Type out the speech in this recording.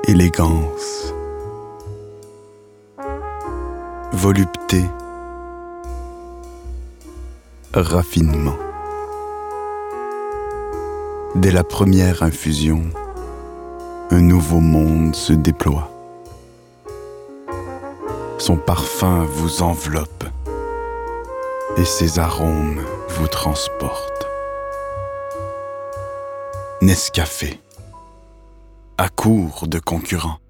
élégance, volupté, raffinement. Dès la première infusion, un nouveau monde se déploie. Son parfum vous enveloppe et ses arômes vous transportent. Nescafé, à court de concurrents.